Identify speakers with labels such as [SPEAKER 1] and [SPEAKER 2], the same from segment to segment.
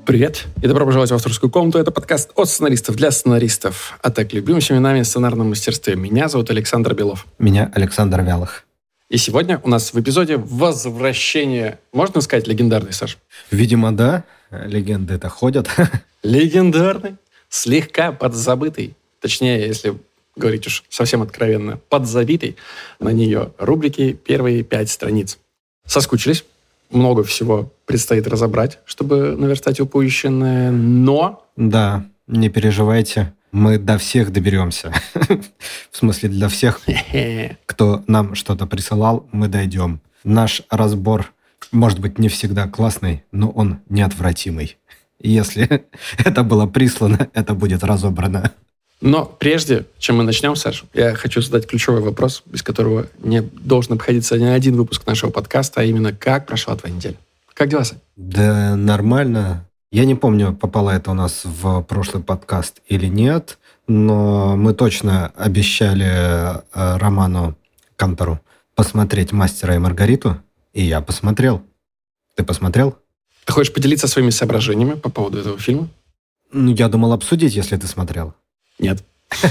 [SPEAKER 1] Привет и добро пожаловать в авторскую комнату. Это подкаст от сценаристов для сценаристов. А так любимыми именами в сценарном мастерстве. Меня зовут Александр Белов.
[SPEAKER 2] Меня Александр Вялых.
[SPEAKER 1] И сегодня у нас в эпизоде возвращение, можно сказать, легендарный, Саш?
[SPEAKER 2] Видимо, да. Легенды-то ходят.
[SPEAKER 1] Легендарный, слегка подзабытый. Точнее, если говорить уж совсем откровенно, подзабитый на нее рубрики «Первые 5 страниц». Соскучились? Много всего предстоит разобрать, чтобы наверстать упущенное, но...
[SPEAKER 2] Да, не переживайте, мы до всех доберемся. В смысле, для всех, кто нам что-то присылал, мы дойдем. Наш разбор, может быть, не всегда классный, но он неотвратимый. Если это было прислано, это будет разобрано.
[SPEAKER 1] Но прежде, чем мы начнем, Саша, я хочу задать ключевой вопрос, без которого не должен обходиться ни один выпуск нашего подкаста, а именно, как прошла твоя неделя? Как дела, Сань?
[SPEAKER 2] Да нормально. Я не помню, попало это у нас в прошлый подкаст или нет, но мы точно обещали Роману Кантору посмотреть «Мастера и Маргариту», и я посмотрел. Ты посмотрел?
[SPEAKER 1] Ты хочешь поделиться своими соображениями по поводу этого фильма?
[SPEAKER 2] Ну, я думал обсудить, если ты смотрел.
[SPEAKER 1] Нет.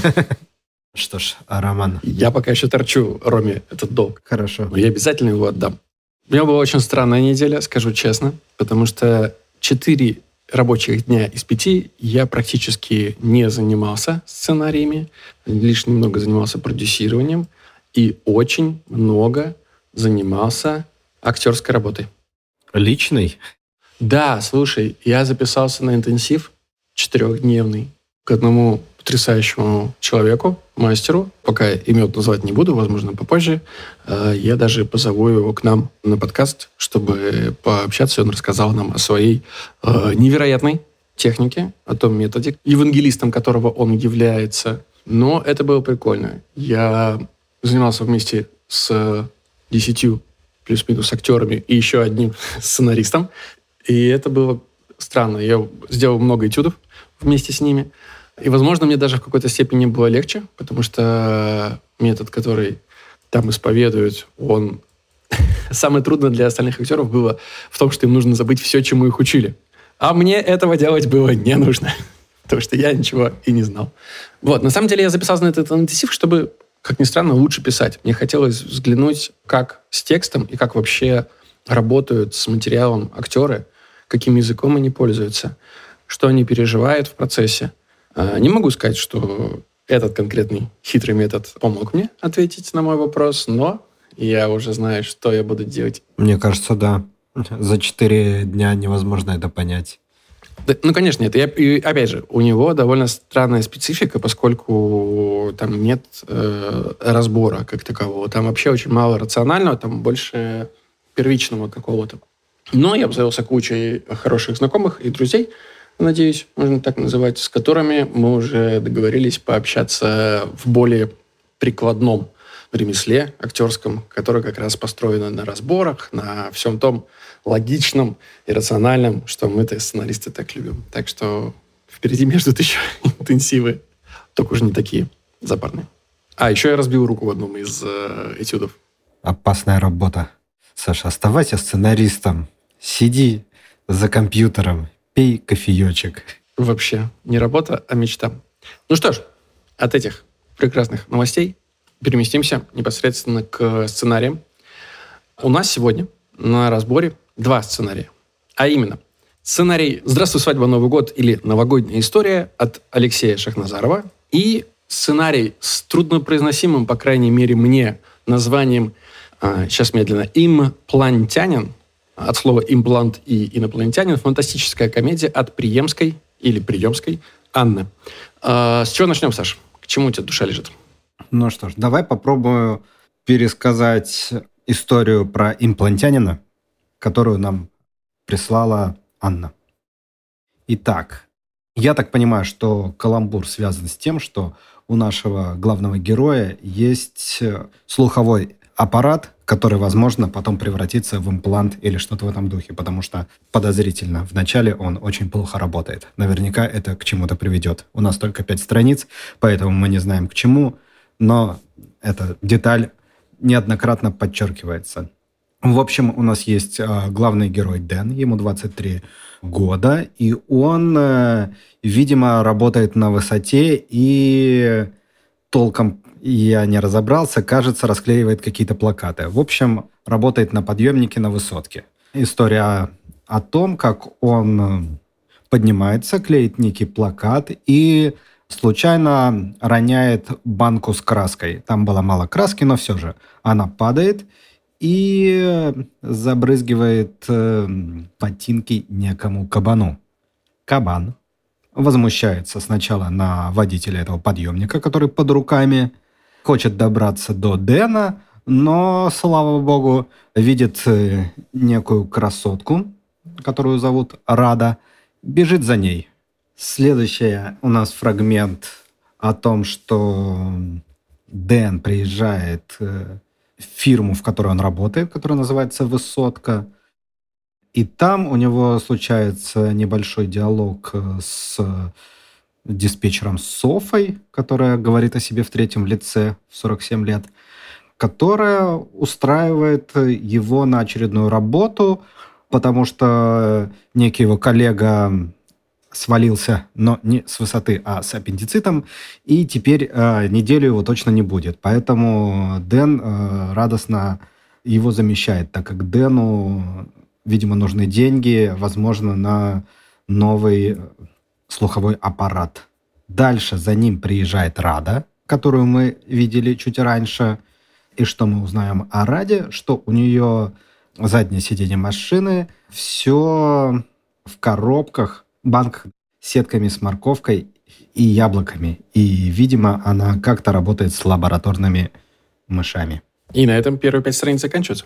[SPEAKER 2] Что ж, Роман.
[SPEAKER 1] Я пока еще торчу Роме этот долг.
[SPEAKER 2] Хорошо.
[SPEAKER 1] Но я обязательно его отдам. У меня была очень странная неделя, скажу честно, потому что 4 рабочих дня из 5 я практически не занимался сценариями, лишь немного занимался продюсированием и очень много занимался актерской работой.
[SPEAKER 2] Личный?
[SPEAKER 1] Да, слушай, я записался на интенсив 4-дневный к одному потрясающему человеку, мастеру. Пока имен называть не буду, возможно, попозже. Я даже позову его к нам на подкаст, чтобы пообщаться. Он рассказал нам о своей невероятной технике, о том методе, евангелистом которого он является. Но это было прикольно. Я занимался вместе с 10 плюс-минус актерами и еще одним сценаристом. И это было странно. Я сделал много этюдов вместе с ними. И, возможно, мне даже в какой-то степени было легче, потому что метод, который там исповедуют, он... Самое трудное для остальных актеров было в том, что им нужно забыть все, чему их учили. А мне этого делать было не нужно, потому что я ничего и не знал. Вот, на самом деле я записался на этот интенсив, чтобы, как ни странно, лучше писать. Мне хотелось взглянуть, как с текстом и как вообще работают с материалом актеры, каким языком они пользуются, что они переживают в процессе. Не могу сказать, что этот конкретный хитрый метод помог мне ответить на мой вопрос, но я уже знаю, что я буду делать.
[SPEAKER 2] Мне кажется, да. За 4 дня невозможно это понять.
[SPEAKER 1] Да, ну, конечно, нет. И опять же, у него довольно странная специфика, поскольку там нет разбора как такового. Там вообще очень мало рационального, там больше первичного какого-то. Но я обзавелся кучей хороших знакомых и друзей, надеюсь, можно так называть, с которыми мы уже договорились пообщаться в более прикладном ремесле актерском, которое как раз построено на разборах, на всем том логичном и рациональном, что мы-то сценаристы так любим. Так что впереди меня ждут еще интенсивы, только уже не такие запарные. А еще я разбил руку в одном из этюдов.
[SPEAKER 2] Опасная работа. Саша, оставайся сценаристом. Сиди за компьютером. Пей кофеечек.
[SPEAKER 1] Вообще, не работа, а мечта. Ну что ж, от этих прекрасных новостей переместимся непосредственно к сценариям. У нас сегодня на разборе 2 сценария. А именно, сценарий «Здравствуй, свадьба, Новый год» или «Новогодняя история» от Алексея Шахназарова и сценарий с труднопроизносимым, по крайней мере мне, названием, сейчас медленно, «Имплантянин», от слова «имплант» и «инопланетянин», фантастическая комедия от Приемской или Приемской Анны. С чего начнем, Саш? К чему у тебя душа лежит?
[SPEAKER 2] Ну что ж, давай попробую пересказать историю про имплантянина, которую нам прислала Анна. Итак, я так понимаю, что каламбур связан с тем, что у нашего главного героя есть слуховой аппарат, который, возможно, потом превратится в имплант или что-то в этом духе, потому что подозрительно. Вначале он очень плохо работает. Наверняка это к чему-то приведет. У нас только 5 страниц, поэтому мы не знаем к чему, но эта деталь неоднократно подчеркивается. В общем, у нас есть главный герой Дэн, ему 23 года, и он, видимо, работает на высоте и толком я не разобрался, кажется, расклеивает какие-то плакаты. В общем, работает на подъемнике на высотке. История о том, как он поднимается, клеит некий плакат и случайно роняет банку с краской. Там было мало краски, но все же она падает и забрызгивает ботинки некому кабану. Кабан возмущается сначала на водителя этого подъемника, который под руками, хочет добраться до Дэна, но, слава богу, видит некую красотку, которую зовут Рада, бежит за ней. Следующий у нас фрагмент о том, что Дэн приезжает в фирму, в которой он работает, которая называется «Высотка». И там у него случается небольшой диалог с диспетчером Софой, которая говорит о себе в третьем лице в 47 лет, которая устраивает его на очередную работу, потому что некий его коллега свалился, но не с высоты, а с аппендицитом, и теперь неделю его точно не будет. Поэтому Дэн радостно его замещает, так как Дэну, видимо, нужны деньги, возможно, на новый слуховой аппарат. Дальше за ним приезжает Рада, которую мы видели чуть раньше. И что мы узнаем о Раде? Что у нее заднее сиденье машины, все в коробках, банках с сетками с морковкой и яблоками. И, видимо, она как-то работает с лабораторными мышами.
[SPEAKER 1] И на этом первые 5 страниц заканчиваются.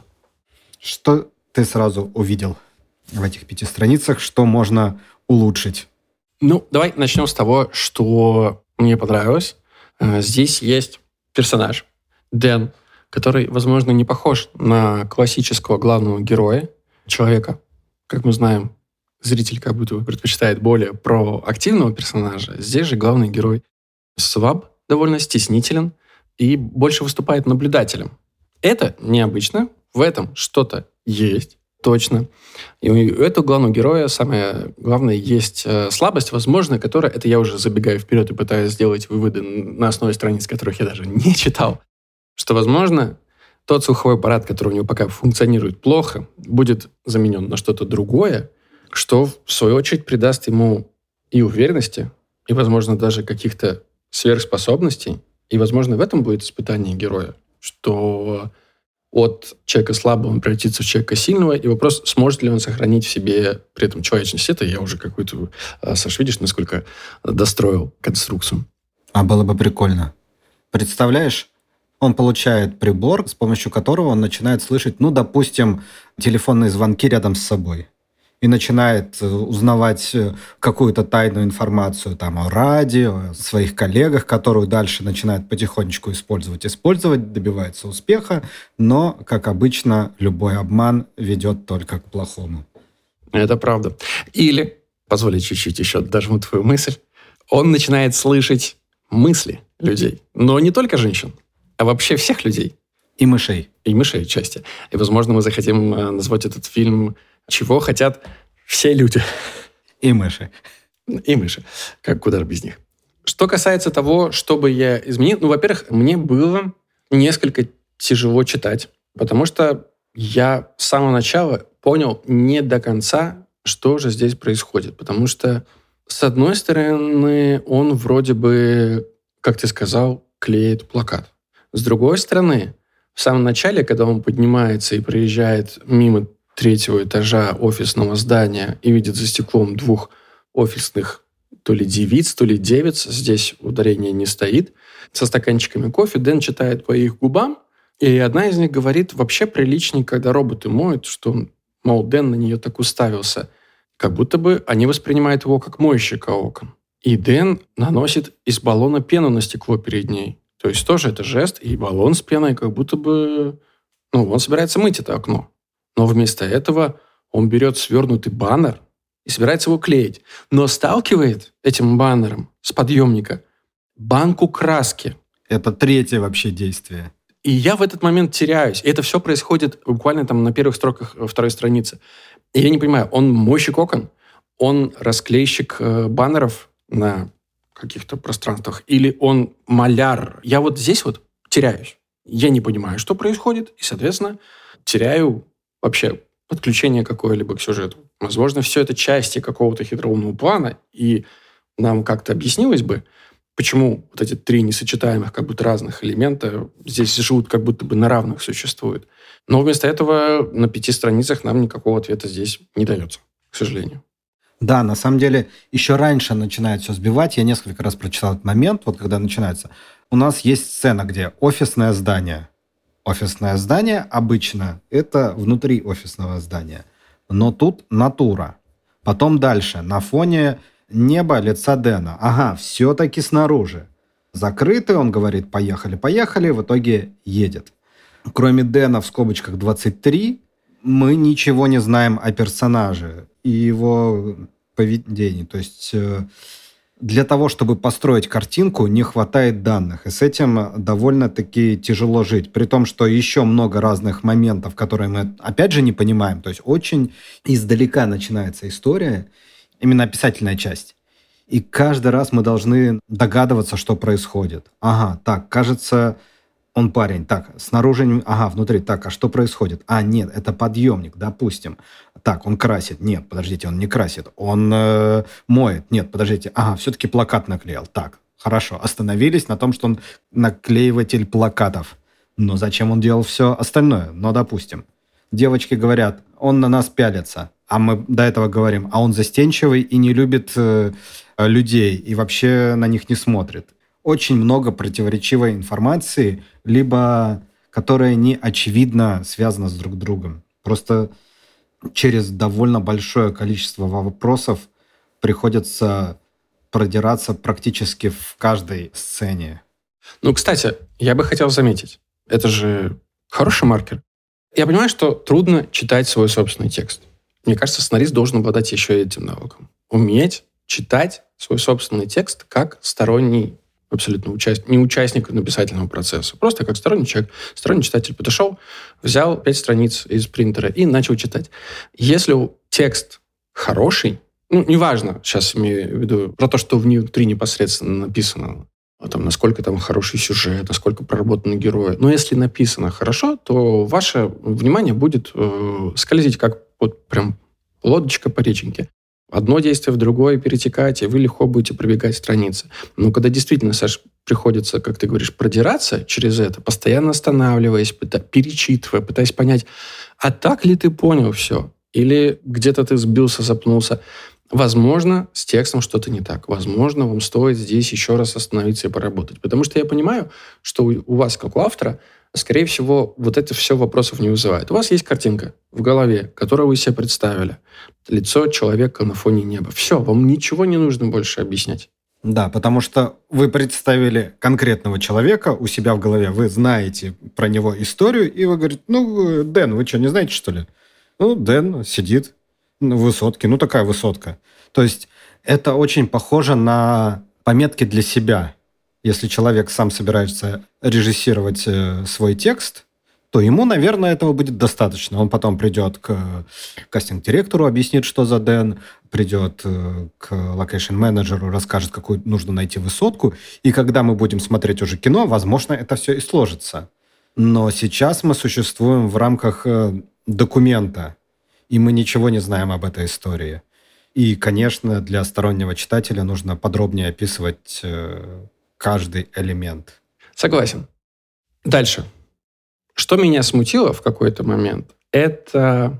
[SPEAKER 2] Что ты сразу увидел в этих 5 страницах, что можно улучшить?
[SPEAKER 1] Ну, давай начнем с того, что мне понравилось. Здесь есть персонаж, Дэн, который, возможно, не похож на классического главного героя, человека. Как мы знаем, зритель как будто бы предпочитает более проактивного персонажа. Здесь же главный герой слаб, довольно стеснителен и больше выступает наблюдателем. Это необычно, в этом что-то есть, точно. И у этого главного героя самое главное есть слабость, возможно, которая, это я уже забегаю вперед и пытаюсь сделать выводы на основе страниц, которых я даже не читал, что, возможно, тот слуховой аппарат, который у него пока функционирует плохо, будет заменен на что-то другое, что, в свою очередь, придаст ему и уверенности, и, возможно, даже каких-то сверхспособностей. И, возможно, в этом будет испытание героя, что от человека слабого он превратится в человека сильного, и вопрос, сможет ли он сохранить в себе при этом человечность. Это я уже какую-то, Саш, видишь, насколько достроил конструкцию.
[SPEAKER 2] А было бы прикольно. Представляешь, он получает прибор, с помощью которого он начинает слышать, ну, допустим, телефонные звонки рядом с собой. И начинает узнавать какую-то тайную информацию там, о радио, о своих коллегах, которую дальше начинает потихонечку использовать, добивается успеха, но, как обычно, любой обман ведет только к плохому.
[SPEAKER 1] Это правда. Или, позволь чуть-чуть еще дожму твою мысль, он начинает слышать мысли людей, но не только женщин, а вообще всех людей.
[SPEAKER 2] И мышей.
[SPEAKER 1] И мышей части. И, возможно, мы захотим назвать этот фильм «Чего хотят все люди».
[SPEAKER 2] И мыши.
[SPEAKER 1] И мыши. Куда же без них. Что касается того, чтобы я изменил... Ну, во-первых, мне было несколько тяжело читать, потому что я с самого начала понял не до конца, что же здесь происходит. Потому что, с одной стороны, он вроде бы, как ты сказал, клеит плакат. С другой стороны, в самом начале, когда он поднимается и проезжает мимо 3-го этажа офисного здания и видит за стеклом 2 офисных то ли девиц, то ли девиц, здесь ударение не стоит, со стаканчиками кофе, Дэн читает по их губам, и одна из них говорит, вообще приличнее, когда роботы моют, что, мол, Дэн на нее так уставился, как будто бы они воспринимают его как мойщика окон. И Дэн наносит из баллона пену на стекло перед ней. То есть тоже это жест, и баллон с пеной, как будто бы... Ну, он собирается мыть это окно. Но вместо этого он берет свернутый баннер и собирается его клеить. Но сталкивает этим баннером с подъемника банку краски.
[SPEAKER 2] Это 3-е вообще действие.
[SPEAKER 1] И я в этот момент теряюсь. И это все происходит буквально там на первых строках второй страницы. И я не понимаю, он мойщик окон, он расклейщик баннеров на каких-то пространствах, или он маляр. Я вот здесь вот теряюсь. Я не понимаю, что происходит, и, соответственно, теряю вообще подключение какое-либо к сюжету. Возможно, все это части какого-то хитроумного плана, и нам как-то объяснилось бы, почему вот эти 3 несочетаемых, как будто разных элемента здесь живут, как будто бы на равных существуют. Но вместо этого на 5 страницах нам никакого ответа здесь не дается, к сожалению.
[SPEAKER 2] Да, на самом деле, еще раньше начинает все сбивать. Я несколько раз прочитал этот момент, вот когда начинается. У нас есть сцена, где офисное здание. Офисное здание обычно это внутри офисного здания. Но тут натура. Потом дальше, на фоне неба лица Дэна. Ага, все-таки снаружи. Закрытый, он говорит, поехали, поехали, в итоге едет. Кроме Дэна в скобочках 23, мы ничего не знаем о персонаже и его поведении. То есть для того, чтобы построить картинку, не хватает данных. И с этим довольно-таки тяжело жить. При том, что еще много разных моментов, которые мы, опять же, не понимаем. То есть очень издалека начинается история, именно описательная часть. И каждый раз мы должны догадываться, что происходит. Ага, так, кажется, он парень. Так, снаружи, ага, внутри. Так, а что происходит? А, нет, это подъемник, допустим. Так, он красит. Нет, подождите, он не красит. Он моет. Нет, подождите. Ага, все-таки плакат наклеил. Так, хорошо. Остановились на том, что он наклеиватель плакатов. Но зачем он делал все остальное? Но, допустим. Девочки говорят, он на нас пялится. А мы до этого говорим, а он застенчивый и не любит людей. И вообще на них не смотрит. Очень много противоречивой информации, либо которая не очевидно связана с друг другом. Просто через довольно большое количество вопросов приходится продираться практически в каждой сцене.
[SPEAKER 1] Ну, кстати, я бы хотел заметить, это же хороший маркер. Я понимаю, что трудно читать свой собственный текст. Мне кажется, сценарист должен обладать еще этим навыком. Уметь читать свой собственный текст как сторонний абсолютно не участник написательного процесса. Просто как сторонний человек, сторонний читатель подошел, взял 5 страниц из принтера и начал читать. Если текст хороший, неважно, сейчас имею в виду про то, что внутри непосредственно написано, там, насколько там хороший сюжет, насколько проработаны герои. Но если написано хорошо, то ваше внимание будет скользить как вот прям лодочка по реченьке. Одно действие в другое перетекать, и вы легко будете пробегать страницы. Но когда действительно, Саш, приходится, как ты говоришь, продираться через это, постоянно останавливаясь, перечитывая, пытаясь понять, а так ли ты понял все? Или где-то ты сбился, запнулся? Возможно, с текстом что-то не так. Возможно, вам стоит здесь еще раз остановиться и поработать. Потому что я понимаю, что у вас, как у автора, скорее всего, вот это все вопросов не вызывает. У вас есть картинка в голове, которую вы себе представили. Лицо человека на фоне неба. Все, вам ничего не нужно больше объяснять.
[SPEAKER 2] Да, потому что вы представили конкретного человека у себя в голове, вы знаете про него историю, и вы говорите, Дэн, вы что, не знаете, что ли? Дэн сидит на высотке, такая высотка. То есть это очень похоже на пометки для себя. Если человек сам собирается режиссировать свой текст, то ему, наверное, этого будет достаточно. Он потом придет к кастинг-директору, объяснит, что за Дэн, придет к локейшн-менеджеру, расскажет, какую нужно найти высотку. И когда мы будем смотреть уже кино, возможно, это все и сложится. Но сейчас мы существуем в рамках документа, и мы ничего не знаем об этой истории. И, конечно, для стороннего читателя нужно подробнее описывать каждый элемент.
[SPEAKER 1] Согласен. Дальше. Что меня смутило в какой-то момент, это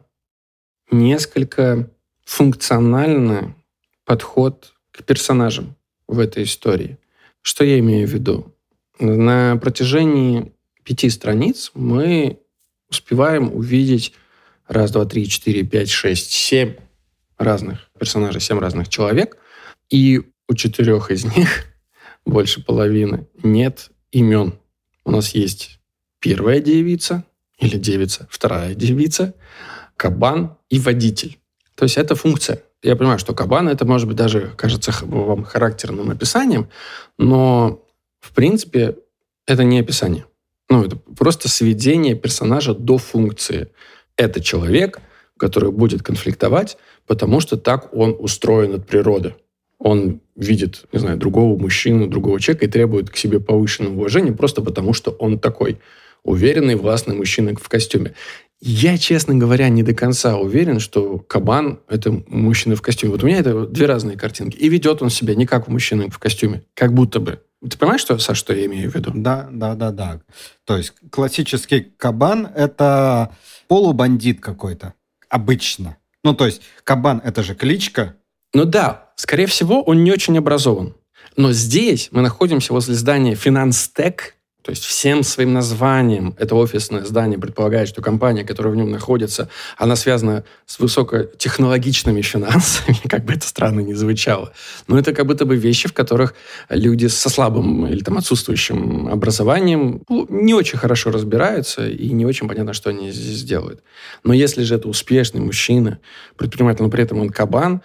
[SPEAKER 1] несколько функциональный подход к персонажам в этой истории. Что я имею в виду? На протяжении 5 страниц мы успеваем увидеть 1, 2, 3, 4, 5, 6, 7 разных персонажей, 7 разных человек, и у 4 из них, больше половины, нет имен. У нас есть первая девица или девица, вторая девица, кабан и водитель. То есть это функция. Я понимаю, что кабан, это может быть даже, кажется вам характерным описанием, но в принципе это не описание. Это просто сведение персонажа до функции. Это человек, который будет конфликтовать, потому что так он устроен от природы. Он видит, не знаю, другого мужчину, другого человека и требует к себе повышенного уважения просто потому, что он такой уверенный, властный мужчина в костюме. Я, честно говоря, не до конца уверен, что кабан – это мужчина в костюме. Вот у меня это две разные картинки. И ведет он себя не как мужчина в костюме, как будто бы. Ты понимаешь, Саш, что я имею в виду?
[SPEAKER 2] Да. То есть классический кабан – это полубандит какой-то. Обычно. То есть кабан – это же кличка.
[SPEAKER 1] Да, скорее всего, он не очень образован. Но здесь мы находимся возле здания Финанстек. То есть всем своим названием это офисное здание предполагает, что компания, которая в нем находится, она связана с высокотехнологичными финансами, как бы это странно ни звучало. Но это как будто бы вещи, в которых люди со слабым или отсутствующим образованием не очень хорошо разбираются и не очень понятно, что они здесь делают. Но если же это успешный мужчина, предприниматель, но при этом он кабан,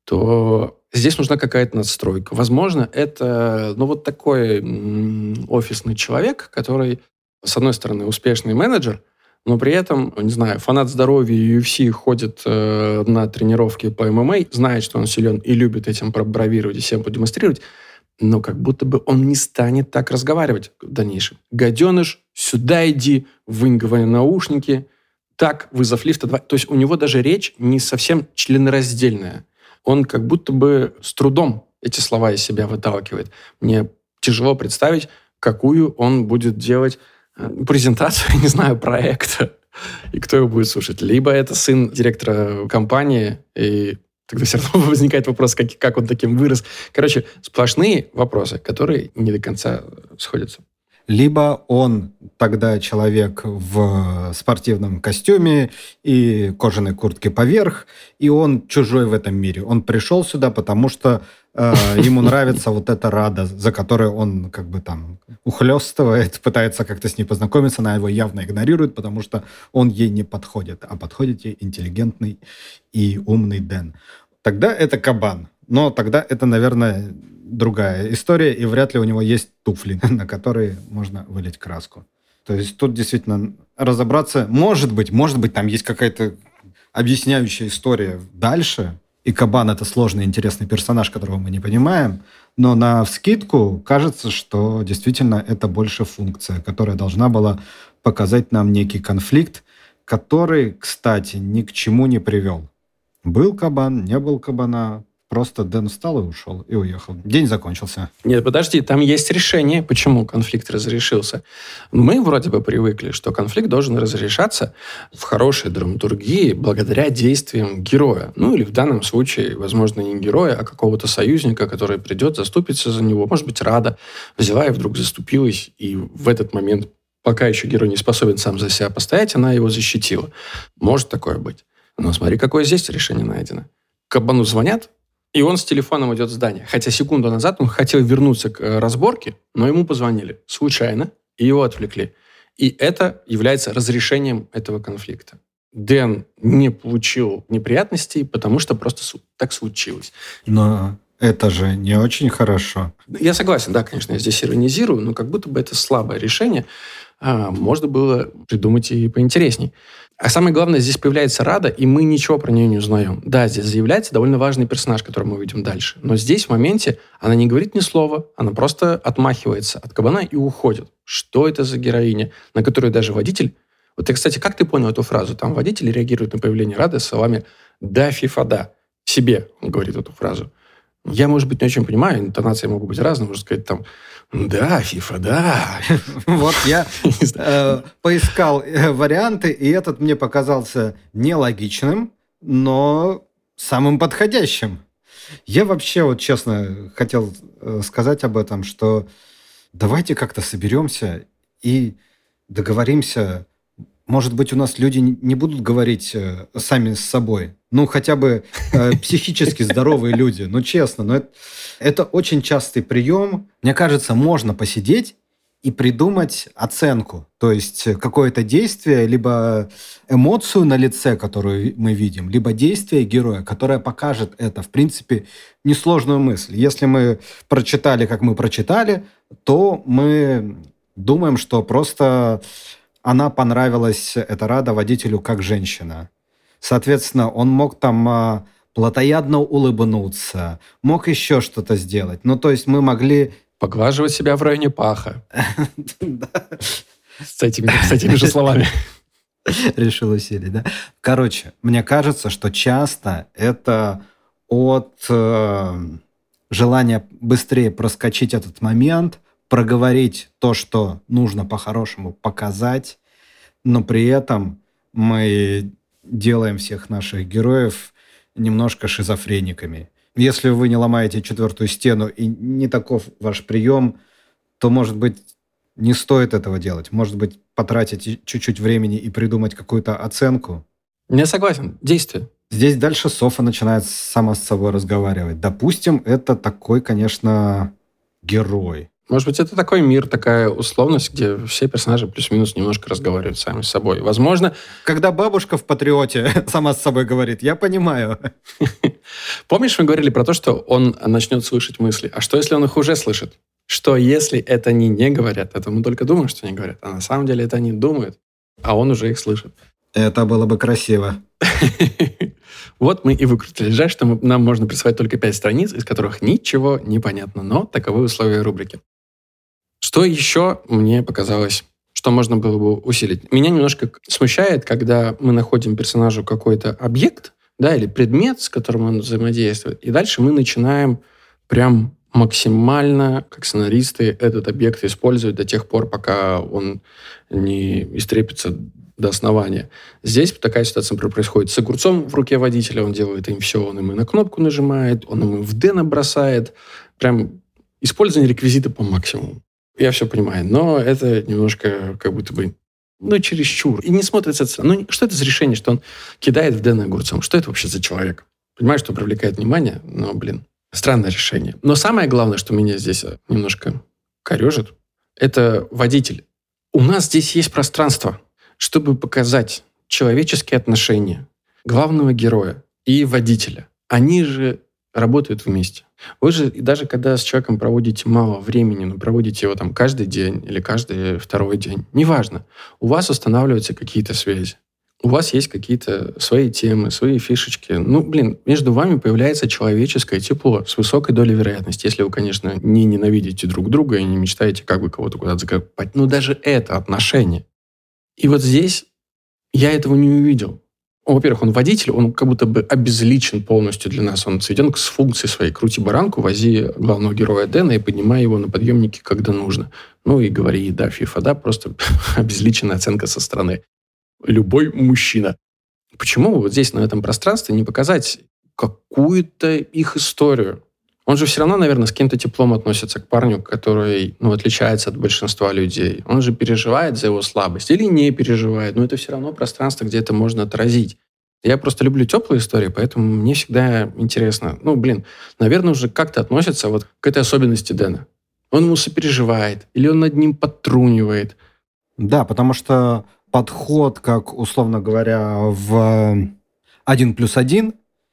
[SPEAKER 1] то здесь нужна какая-то надстройка. Возможно, это такой офисный человек, который, с одной стороны, успешный менеджер, но при этом, не знаю, фанат здоровья UFC ходит на тренировки по ММА, знает, что он силен и любит этим пробравировать и всем продемонстрировать, но как будто бы он не станет так разговаривать в дальнейшем. Гаденыш, сюда иди, вынь, говори, наушники. Так, вызов лифта 2. То есть у него даже речь не совсем членораздельная. Он как будто бы с трудом эти слова из себя выталкивает. Мне тяжело представить, какую он будет делать презентацию, не знаю, проекта, и кто его будет слушать. Либо это сын директора компании, и тогда все равно возникает вопрос, как он таким вырос. Короче, сплошные вопросы, которые не до конца сходятся.
[SPEAKER 2] Либо он тогда человек в спортивном костюме и кожаной куртке поверх, и он чужой в этом мире. Он пришел сюда, потому что ему нравится вот эта Рада, за которой он ухлёстывает, пытается как-то с ней познакомиться, она его явно игнорирует, потому что он ей не подходит, а подходит ей интеллигентный и умный Дэн. Тогда это кабан. Но тогда это, наверное, другая история, и вряд ли у него есть туфли, на которые можно вылить краску. То есть тут действительно разобраться, может быть, там есть какая-то объясняющая история дальше, и кабан — это сложный, интересный персонаж, которого мы не понимаем, но навскидку кажется, что действительно это больше функция, которая должна была показать нам некий конфликт, который, кстати, ни к чему не привел. Был кабан, не был кабана. Просто Дэн встал и ушел, и уехал. День закончился.
[SPEAKER 1] Нет, подожди, там есть решение, почему конфликт разрешился. Мы вроде бы привыкли, что конфликт должен разрешаться в хорошей драматургии благодаря действиям героя. Или в данном случае, возможно, не героя, а какого-то союзника, который придет, заступится за него. Может быть, Рада взяла и вдруг заступилась, и в этот момент, пока еще герой не способен сам за себя постоять, она его защитила. Может такое быть. Но смотри, какое здесь решение найдено. Кабану звонят, и он с телефоном идет в здание. Хотя секунду назад он хотел вернуться к разборке, но ему позвонили случайно, и его отвлекли. И это является разрешением этого конфликта. Дэн не получил неприятностей, потому что просто так случилось.
[SPEAKER 2] Но это же не очень хорошо.
[SPEAKER 1] Я согласен, да, конечно, я здесь иронизирую, но как будто бы это слабое решение. Можно было придумать и поинтересней. А самое главное, здесь появляется Рада, и мы ничего про нее не узнаем. Да, здесь заявляется довольно важный персонаж, которого мы увидим дальше. Но здесь, в моменте, она не говорит ни слова, она просто отмахивается от кабана и уходит. Что это за героиня, на которую даже водитель... Вот, кстати, как ты понял эту фразу? Там водитель реагирует на появление Рады словами «да, фифа, да». Себе он говорит эту фразу. Я, может быть, не очень понимаю, интонации могут быть разные. Можно сказать там «да, фифа, да».
[SPEAKER 2] Вот я поискал варианты, и этот мне показался нелогичным, но самым подходящим. Я вообще, честно, хотел сказать об этом, что давайте как-то соберемся и договоримся. Может быть, у нас люди не будут говорить сами с собой. Хотя бы психически здоровые люди. Честно. Но это очень частый прием. Мне кажется, можно посидеть и придумать оценку. То есть какое-то действие, либо эмоцию на лице, которую мы видим, либо действие героя, которое покажет это. В принципе, несложную мысль. Если мы прочитали, как мы прочитали, то мы думаем, что просто она понравилась, эта Рада, водителю как женщина. Соответственно, он мог там плотоядно улыбнуться, мог еще что-то сделать. Ну, то есть мы могли...
[SPEAKER 1] Поглаживать себя в районе паха. С этими же словами.
[SPEAKER 2] Решил усилить, да? Короче, мне кажется, что часто это от желания быстрее проскочить этот момент, проговорить то, что нужно по-хорошему показать, но при этом мы делаем всех наших героев немножко шизофрениками. Если вы не ломаете четвертую стену и не таков ваш прием, то, может быть, не стоит этого делать. Может быть, потратить чуть-чуть времени и придумать какую-то оценку.
[SPEAKER 1] Я согласен. Действие.
[SPEAKER 2] Здесь дальше Софа начинает сама с собой разговаривать. Допустим, это такой, конечно, герой.
[SPEAKER 1] Может быть, это такой мир, такая условность, где все персонажи плюс-минус немножко разговаривают сами с собой. Возможно...
[SPEAKER 2] Когда бабушка в «Патриоте» сама с собой говорит, я понимаю.
[SPEAKER 1] Помнишь, мы говорили про то, что он начнет слышать мысли? А что, если он их уже слышит? Что, если это они не говорят? Это мы только думаем, что они говорят. А на самом деле это они думают, а он уже их слышит.
[SPEAKER 2] Это было бы красиво.
[SPEAKER 1] Вот мы и выкрутили. Жаль, что нам можно присвоить только 5 страниц, из которых ничего не понятно. Но таковы условия рубрики. Что еще мне показалось, что можно было бы усилить? Меня немножко смущает, когда мы находим персонажу какой-то объект, да, или предмет, с которым он взаимодействует, и дальше мы начинаем прям максимально, как сценаристы, этот объект использовать до тех пор, пока он не истрепится до основания. Здесь такая ситуация, например, происходит с огурцом в руке водителя, он делает им все, он им и на кнопку нажимает, он им и в Дэна бросает. Прям использование реквизита по максимуму. Я все понимаю, но это немножко как будто бы, чересчур. И не смотрится... что это за решение, что он кидает в Дэна огурцом? Что это вообще за человек? Понимаю, что привлекает внимание, но, странное решение. Но самое главное, что меня здесь немножко корежит, это водитель. У нас здесь есть пространство, чтобы показать человеческие отношения главного героя и водителя. Они же работают вместе. Вы же, даже когда с человеком проводите мало времени, но проводите его там каждый день или каждый второй день, неважно, у вас устанавливаются какие-то связи. У вас есть какие-то свои темы, свои фишечки. Между вами появляется человеческое тепло с высокой долей вероятности, если вы, конечно, не ненавидите друг друга и не мечтаете как бы кого-то куда-то закопать. Но даже это отношение. И вот здесь я этого не увидел. Во-первых, он водитель, он как будто бы обезличен полностью для нас. Он сведен к функции своей. Крути баранку, вози главного героя Дэна и поднимай его на подъемнике, когда нужно. И говори, да, фифа, да, просто обезличенная оценка со стороны. Любой мужчина. Почему вот здесь, на этом пространстве, не показать какую-то их историю? Он же все равно, наверное, с каким-то теплом относится к парню, который, отличается от большинства людей. Он же переживает за его слабость или не переживает, но это все равно пространство, где это можно отразить. Я просто люблю теплые истории, поэтому мне всегда интересно. Наверное, уже как-то относится вот к этой особенности Дэна. Он ему сопереживает или он над ним подтрунивает.
[SPEAKER 2] Да, потому что подход, как, условно говоря, в 1+1,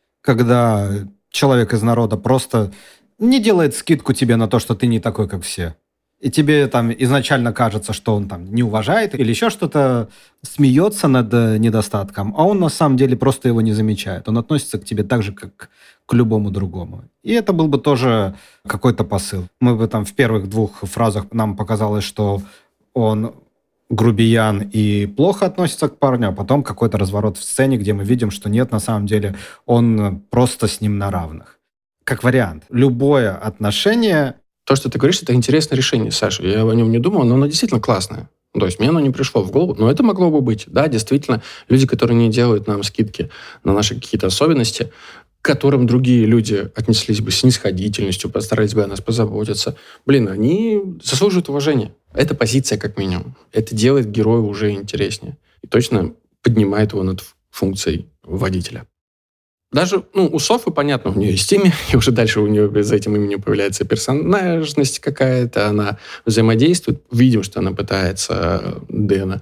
[SPEAKER 2] когда человек из народа просто не делает скидку тебе на то, что ты не такой, как все. И тебе там изначально кажется, что он там не уважает или еще что-то, смеется над недостатком, а он на самом деле просто его не замечает. Он относится к тебе так же, как к любому другому. И это был бы тоже какой-то посыл. Мы бы там в первых 2 фразах нам показалось, что он грубиян и плохо относится к парню, а потом какой-то разворот в сцене, где мы видим, что нет, на самом деле он просто с ним на равных. Как вариант. Любое отношение...
[SPEAKER 1] То, что ты говоришь, это интересное решение, Саша. Я о нем не думал, но оно действительно классное. То есть мне оно не пришло в голову, но это могло бы быть. Да, действительно, люди, которые не делают нам скидки на наши какие-то особенности, к которым другие люди отнеслись бы с снисходительностью, постарались бы о нас позаботиться, они заслуживают уважения. Это позиция, как минимум. Это делает героя уже интереснее. И точно поднимает его над функцией водителя. Даже, у Софы, понятно, у нее есть имя, и уже дальше у нее за этим именем появляется персонажность какая-то, она взаимодействует. Видим, что она пытается Дэна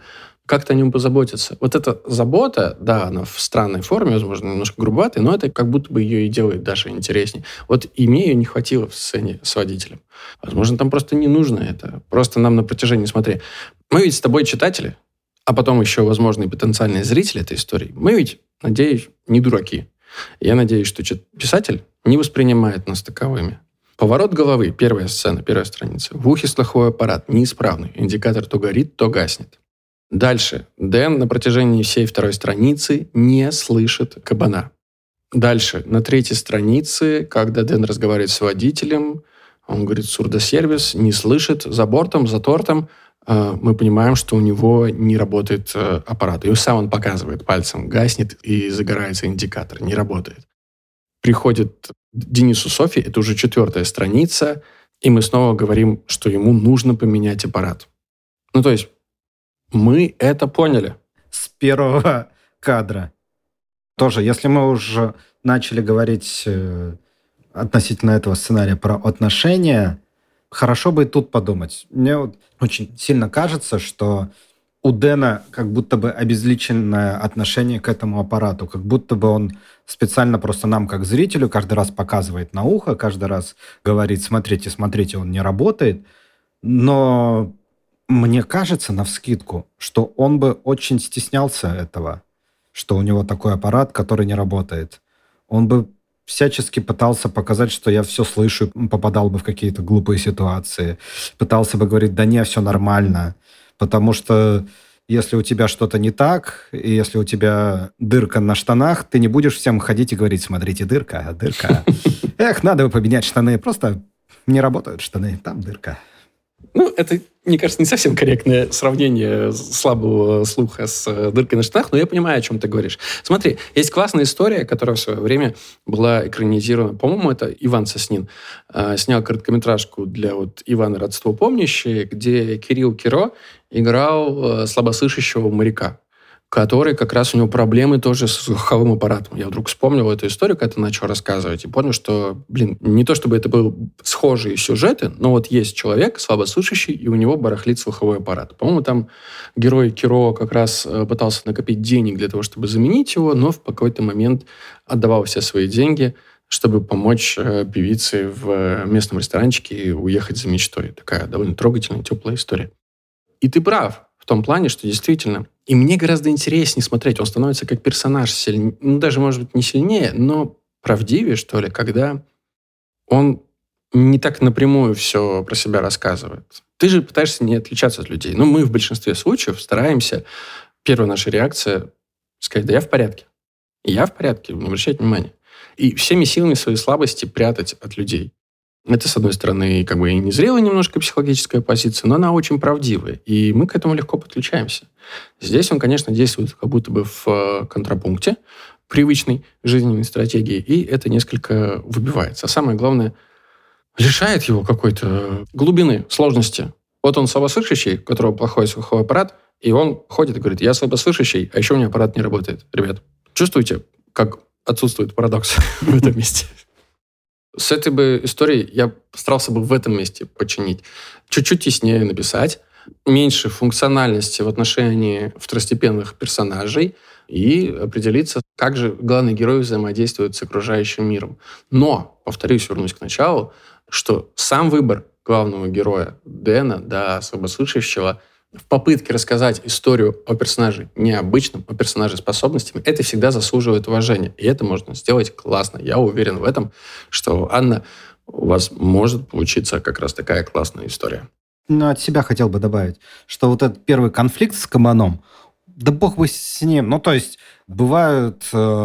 [SPEAKER 1] как-то о нем позаботиться. Вот эта забота, да, она в странной форме, возможно, немножко грубоватой, но это как будто бы ее и делает даже интереснее. Вот и мне ее не хватило в сцене с водителем. Возможно, там просто не нужно это. Просто нам на протяжении, смотри, мы ведь с тобой читатели, а потом еще, возможно, и потенциальные зрители этой истории. Мы ведь, надеюсь, не дураки. Я надеюсь, что писатель не воспринимает нас таковыми. Поворот головы, первая сцена, первая страница. В ухе слуховой аппарат неисправный. Индикатор то горит, то гаснет. Дальше. Дэн на протяжении всей второй страницы не слышит кабана. Дальше. На третьей странице, когда Дэн разговаривает с водителем, он говорит сурдосервис, не слышит, за бортом, за тортом. Мы понимаем, что у него не работает аппарат. И сам он показывает пальцем, гаснет и загорается индикатор, не работает. Приходит Денису Софи, это уже 4-я страница, и мы снова говорим, что ему нужно поменять аппарат. Ну, то есть мы это поняли.
[SPEAKER 2] С первого кадра. Тоже, если мы уже начали говорить относительно этого сценария про отношения, хорошо бы и тут подумать. Мне вот очень сильно кажется, что у Дэна как будто бы обезличенное отношение к этому аппарату, как будто бы он специально просто нам, как зрителю, каждый раз показывает на ухо, каждый раз говорит, смотрите, смотрите, он не работает. Но мне кажется, навскидку, что он бы очень стеснялся этого, что у него такой аппарат, который не работает. Он бы всячески пытался показать, что я все слышу, попадал бы в какие-то глупые ситуации, пытался бы говорить, да не, все нормально, потому что если у тебя что-то не так, и если у тебя дырка на штанах, ты не будешь всем ходить и говорить, смотрите, дырка, дырка. Эх, надо бы поменять штаны, просто не работают штаны, там дырка.
[SPEAKER 1] Ну, это, мне кажется, не совсем корректное сравнение слабого слуха с дыркой на штанах, но я понимаю, о чем ты говоришь. Смотри, есть классная история, которая в свое время была экранизирована. По-моему, это Иван Соснин снял короткометражку для вот Ивана «Родство помнящее», где Кирилл Киро играл слабослышащего моряка, который как раз у него проблемы тоже с слуховым аппаратом. Я вдруг вспомнил эту историю, когда ты начал рассказывать, и понял, что, не то чтобы это были схожие сюжеты, но вот есть человек слабослышащий, и у него барахлит слуховой аппарат. По-моему, там герой Киро как раз пытался накопить денег для того, чтобы заменить его, но в какой-то момент отдавал все свои деньги, чтобы помочь певице в местном ресторанчике уехать за мечтой. Такая довольно трогательная, теплая история. И ты прав в том плане, что действительно... И мне гораздо интереснее смотреть. Он становится как персонаж сильнее. Ну, даже, может быть, не сильнее, но правдивее, что ли, когда он не так напрямую все про себя рассказывает. Ты же пытаешься не отличаться от людей. Но мы в большинстве случаев стараемся... Первая наша реакция — сказать, да я в порядке. Я в порядке, не обращать внимания. И всеми силами свои слабости прятать от людей. Это, с одной стороны, как бы и незрелая немножко психологическая позиция, но она очень правдивая, и мы к этому легко подключаемся. Здесь он, конечно, действует как будто бы в контрапункте привычной жизненной стратегии, и это несколько выбивается. А самое главное, лишает его какой-то глубины, сложности. Вот он слабослышащий, у которого плохой слуховой аппарат, и он ходит и говорит, я слабослышащий, а еще у меня аппарат не работает. Ребят, чувствуете, как отсутствует парадокс в этом месте? С этой бы историей я постарался бы в этом месте починить. Чуть-чуть теснее написать, меньше функциональности в отношении второстепенных персонажей и определиться, как же главный герой взаимодействует с окружающим миром. Но, повторюсь, вернусь к началу, что сам выбор главного героя Дэна, да, слабослышащего, в попытке рассказать историю о персонаже необычном, о персонаже с способностями, это всегда заслуживает уважения. И это можно сделать классно. Я уверен в этом, что, Анна, у вас может получиться как раз такая классная история.
[SPEAKER 2] Ну, от себя хотел бы добавить, что вот этот первый конфликт с кабаном, да бог бы с ним. Ну, то есть, бывают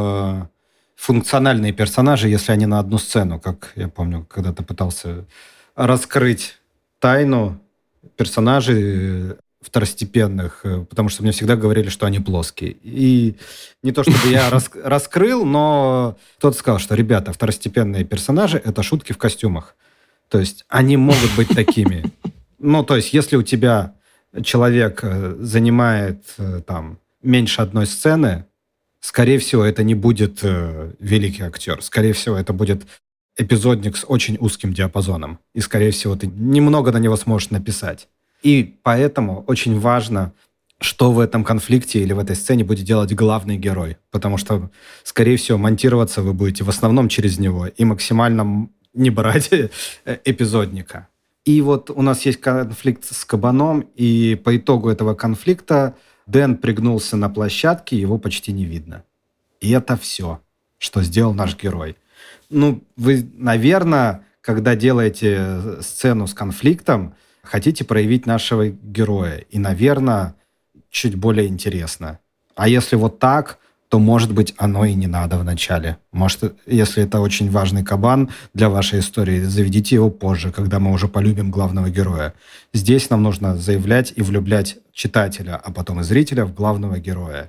[SPEAKER 2] функциональные персонажи, если они на одну сцену, как я помню, когда ты пытался раскрыть тайну персонажей второстепенных, потому что мне всегда говорили, что они плоские. И не то, чтобы я раскрыл, но кто-то сказал, что, ребята, второстепенные персонажи — это шутки в костюмах. То есть они могут быть такими. Ну, то есть если у тебя человек занимает там меньше одной сцены, скорее всего, это не будет великий актер. Скорее всего, это будет эпизодник с очень узким диапазоном. И, скорее всего, ты немного на него сможешь написать. И поэтому очень важно что в этом конфликте или в этой сцене будет делать главный герой. Потому что, скорее всего, монтироваться вы будете в основном через него и максимально не брать эпизодника. И вот у нас есть конфликт с кабаном, и по итогу этого конфликта Дэн пригнулся на площадке, его почти не видно. И это все, что сделал наш герой. Ну, вы, наверное, когда делаете сцену с конфликтом, хотите проявить нашего героя. И, наверное, чуть более интересно. А если вот так, то, может быть, оно и не надо в начале. Может, если это очень важный кабан для вашей истории, заведите его позже, когда мы уже полюбим главного героя. Здесь нам нужно заявлять и влюблять читателя, а потом и зрителя в главного героя.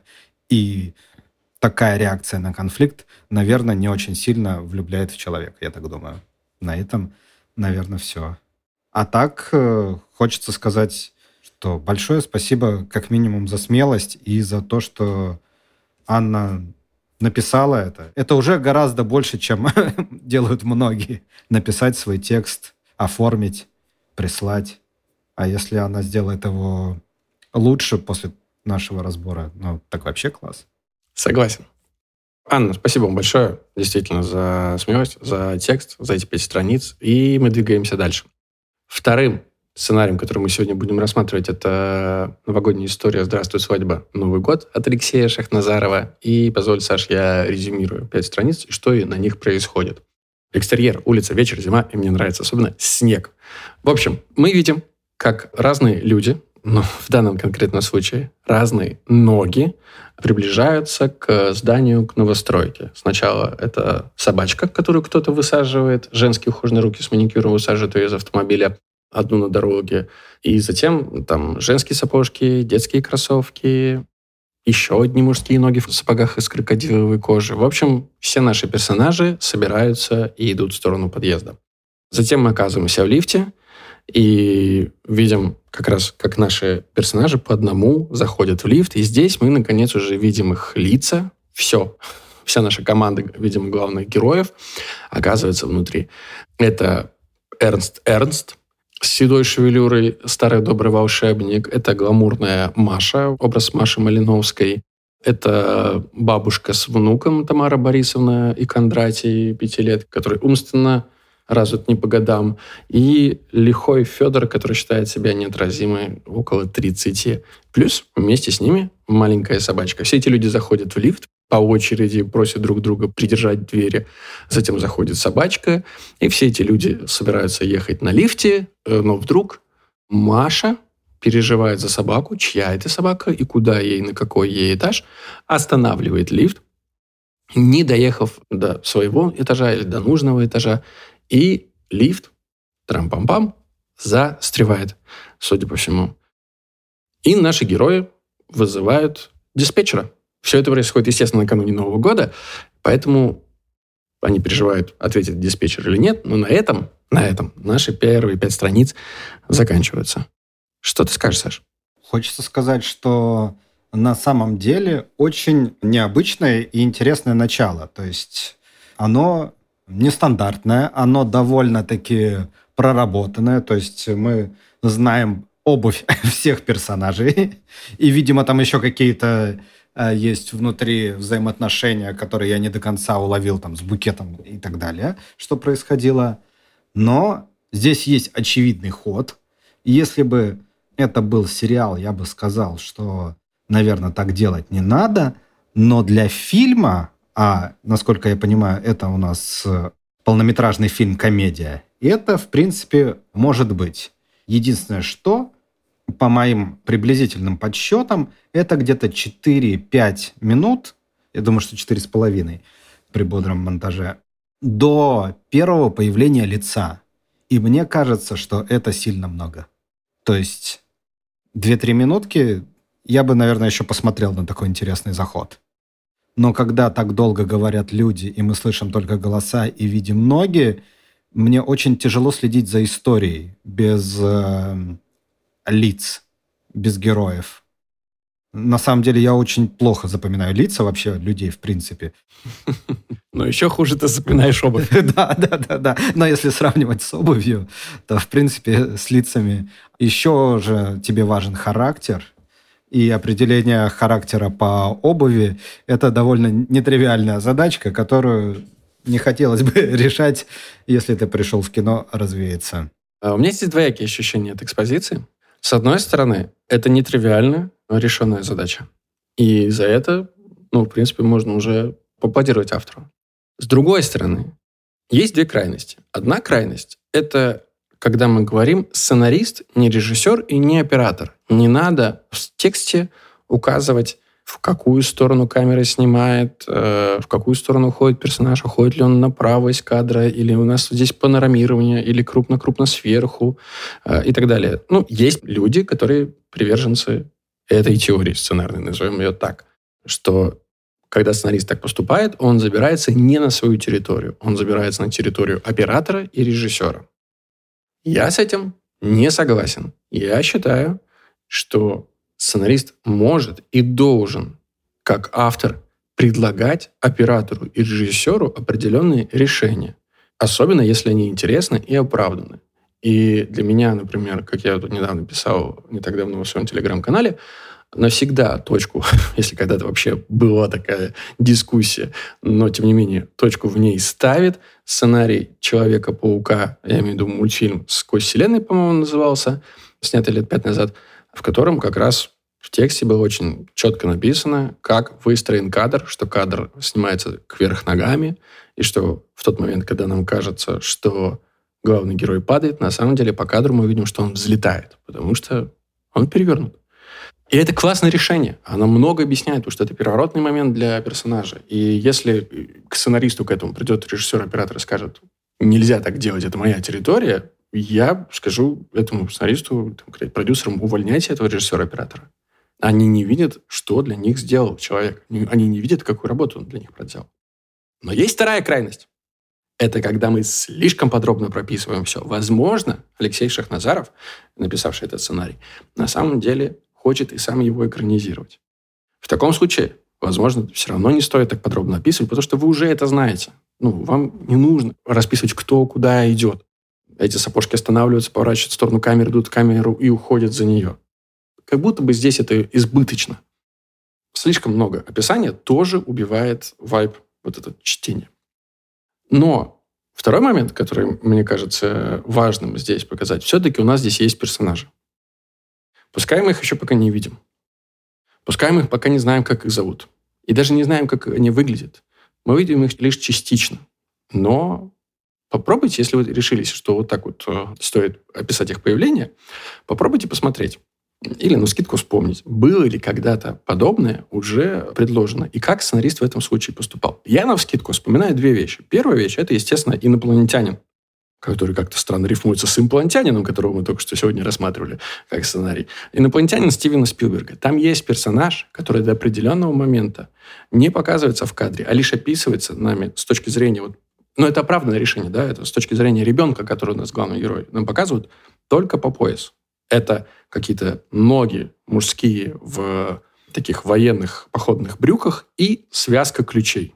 [SPEAKER 2] И такая реакция на конфликт, наверное, не очень сильно влюбляет в человека, я так думаю. На этом, наверное, все. А так, хочется сказать, что большое спасибо как минимум за смелость и за то, что Анна написала это. Это уже гораздо больше, чем делают многие. Написать свой текст, оформить, прислать. А если она сделает его лучше после нашего разбора, ну, так вообще класс.
[SPEAKER 1] Согласен. Анна, спасибо вам большое, действительно, за смелость, за текст, за эти 5 страниц. И мы двигаемся дальше. Вторым сценарием, который мы сегодня будем рассматривать, это новогодняя история «Здравствуй, свадьба, Новый год» от Алексея Шахназарова. И, позволь, Саш, я резюмирую 5 страниц, и что на них происходит. Экстерьер, улица, вечер, зима, и мне нравится особенно снег. В общем, мы видим, как разные люди, но в данном конкретном случае разные ноги, приближаются к зданию, к новостройке. Сначала это собачка, которую кто-то высаживает, женские ухоженные руки с маникюром высаживают ее из автомобиля, одну на дороге. И затем там женские сапожки, детские кроссовки, еще одни мужские ноги в сапогах из крокодиловой кожи. В общем, все наши персонажи собираются и идут в сторону подъезда. Затем мы оказываемся в лифте и видим как раз, как наши персонажи по одному заходят в лифт. И здесь мы, наконец, уже видим их лица. Вся наша команда, видимо, главных героев оказывается внутри. Это Эрнст, с седой шевелюрой, старый добрый волшебник. Это гламурная Маша, образ Маши Малиновской. Это бабушка с внуком Тамара Борисовна и Кондратий, 5 лет, который умственно развит не по годам. И лихой Федор, который считает себя неотразимой, около 30. Плюс вместе с ними маленькая собачка. Все эти люди заходят в лифт, по очереди просят друг друга придержать двери. Затем заходит собачка, и все эти люди собираются ехать на лифте, но вдруг Маша переживает за собаку, чья это собака и куда ей, на какой ей этаж, останавливает лифт, не доехав до своего этажа или до нужного этажа, и лифт, трам-пам-пам, застревает, судя по всему. И наши герои вызывают диспетчера. Все это происходит, естественно, накануне Нового года, поэтому они переживают, ответит диспетчер или нет, но на этом наши первые 5 страниц заканчиваются. Что ты скажешь, Саш?
[SPEAKER 2] Хочется сказать, что на самом деле очень необычное и интересное начало. То есть оно нестандартное, оно довольно-таки проработанное. То есть мы знаем обувь всех персонажей. И, видимо, там еще какие-то есть внутри взаимоотношения, которые я не до конца уловил там с букетом и так далее, что происходило. Но здесь есть очевидный ход. И если бы это был сериал, я бы сказал, что, наверное, так делать не надо. Но для фильма, а, насколько я понимаю, это у нас полнометражный фильм-комедия, это, в принципе, может быть. Единственное, что, по моим приблизительным подсчетам, это где-то 4-5 минут, я думаю, что 4,5 при бодром монтаже, до первого появления лица. И мне кажется, что это сильно много. То есть 2-3 минутки я бы, наверное, еще посмотрел на такой интересный заход. Но когда так долго говорят люди, и мы слышим только голоса и видим ноги, мне очень тяжело следить за историей без лиц, без героев. На самом деле я очень плохо запоминаю лица вообще людей, в принципе.
[SPEAKER 1] Но еще хуже ты запоминаешь обувь.
[SPEAKER 2] Да. Но если сравнивать с обувью, то, в принципе, с лицами еще же тебе важен характер. и определение характера по обуви – это довольно нетривиальная задачка, которую не хотелось бы решать, если ты пришел в кино развеяться.
[SPEAKER 1] У меня есть двоякие ощущения от экспозиции. С одной стороны, это нетривиально решенная задача. И за это, в принципе, можно уже поаплодировать автору. С другой стороны, есть две крайности. Одна крайность – это когда мы говорим сценарист, не режиссер и не оператор. Не надо в тексте указывать, в какую сторону камера снимает, в какую сторону уходит персонаж, уходит ли он направо из кадра, или у нас здесь панорамирование, или крупно-крупно сверху, и так далее. Есть люди, которые приверженцы этой теории сценарной, назовем ее так, что когда сценарист так поступает, он забирается не на свою территорию, он забирается на территорию оператора и режиссера. Я с этим не согласен. Я считаю, что сценарист может и должен, как автор, предлагать оператору и режиссеру определенные решения, особенно если они интересны и оправданы. И для меня, например, как я тут недавно писал, не так давно в своем телеграм-канале, навсегда точку, если когда-то вообще была такая дискуссия, но, тем не менее, точку в ней ставит сценарий «Человека-паука», я имею в виду мультфильм «Сквозь вселенной», по-моему, назывался, снятый лет 5 назад, в котором как раз в тексте было очень четко написано, как выстроен кадр, что кадр снимается кверх ногами, и что в тот момент, когда нам кажется, что главный герой падает, на самом деле по кадру мы видим, что он взлетает, потому что он перевернут. И это классное решение. Оно много объясняет, потому что это переворотный момент для персонажа. И если к сценаристу к этому придет режиссер-оператор и скажет, нельзя так делать, это моя территория, я скажу этому сценаристу, продюсерам, увольняйте этого режиссера-оператора. Они не видят, что для них сделал человек. Они не видят, какую работу он для них проделал. Но есть вторая крайность. Это когда мы слишком подробно прописываем все. Возможно, Алексей Шахназаров, написавший этот сценарий, на самом деле хочет и сам его экранизировать. В таком случае, возможно, все равно не стоит так подробно описывать, потому что вы уже это знаете. Вам не нужно расписывать, кто куда идет. Эти сапожки останавливаются, поворачивают в сторону камеры, идут в камеру и уходят за нее. Как будто бы здесь это избыточно. Слишком много описания тоже убивает вайб вот это чтение. Но второй момент, который, мне кажется, важным здесь показать, все-таки у нас здесь есть персонажи. Пускай мы их еще пока не видим. Пускай мы пока не знаем, как их зовут. И даже не знаем, как они выглядят. Мы видим их лишь частично. Но попробуйте, если вы решились, что вот так вот стоит описать их появление, попробуйте посмотреть. Или навскидку вспомнить, было ли когда-то подобное уже предложено, и как сценарист в этом случае поступал. Я навскидку вспоминаю две вещи. Первая вещь – это, естественно, «Инопланетянин», который как-то странно рифмуется с «Имплантянином», которого мы только что сегодня рассматривали как сценарий. «Инопланетянин» Стивена Спилберга. Там есть персонаж, который до определенного момента не показывается в кадре, а лишь описывается нами с точки зрения... это оправданное решение, да, это с точки зрения ребенка, который у нас главный герой. Нам показывают только по пояс. Это какие-то ноги мужские в таких военных походных брюках и связка ключей.